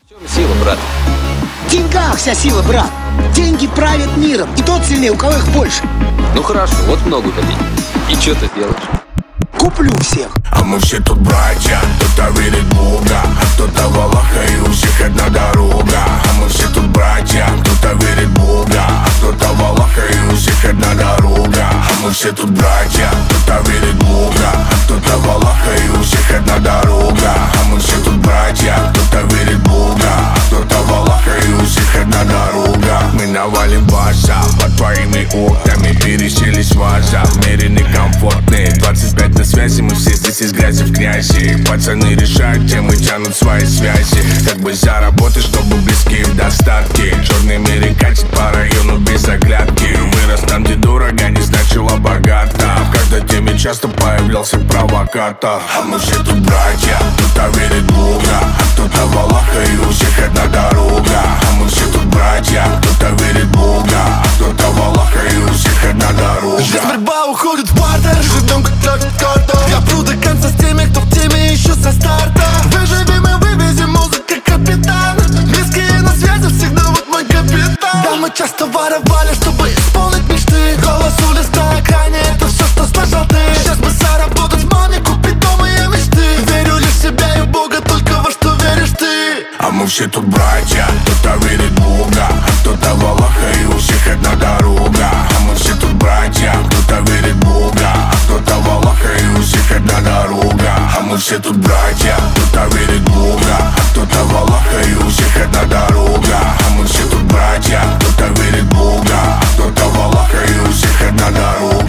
В чем сила, брат? В деньгах вся сила, брат. Деньги правят миром, и тот сильнее, у кого их больше. Ну хорошо, вот много людей. И что ты делаешь? Куплю всех. А мы все тут братья, кто-то верит в Бога, а кто-то в Аллаха, и у всех одна дорога. А мы все тут братья, кто-то верит в Бога, а кто-то в Аллаха, и у всех одна дорога. А мы все тут братья, кто-то верит в Бога, а кто-то в Аллаха, и у всех одна дорога. А мы все тут братья, кто-то верит в Бога, а кто-то в Аллаха, и у всех одна дорога. Мы навалим баса под твоими окнами, переселись в ваза, в мире некомфортный. 25 на связи, мы все здесь из грязи в грязи. Пацаны решают темы, тянут свои связи. Как бы заработать, чтобы близкие в достатке. Черный мир катит по району без оглядки. Вырос там, где дорого, не значило богато. В каждой теме часто появлялся провокатор. А мы все тут братья, кто-то верит в Бога, а кто-то в Аллаха, и у всех одна дорога. А мы все тут братья, кто-то верит в Бога, а кто-то в Аллаха, и у всех одна дорога. Здесь борьба уходит в бартер, живем как тратит карту. Я пру до конца с теми, кто в теме еще со старта. Выживем и вывезем, музыка капитан. Близкие на связи, всегда вот мой капитан. Да, мы часто воровали, чтобы исполнить мечты. Голос улиц на экране, это все, что слышал ты. Сейчас бы заработать маме, купить дом и мечты. Верю лишь в себя и в Бога, только во что веришь ты. А мы все тут братья, кто-то верит в Бога, а кто-то в Аллаха, и у всех одна дорога. А мы все тут братья, кто-то верит в Бога, а кто-то в Аллаха, и у всех одна дорога. А мы все тут братья, кто-то верит в Бога, а кто-то в Аллаха, и у всех одна дорога. А мы все тут братья, кто-то верит в Бога, а кто-то в Аллаха, и у всех одна дорога.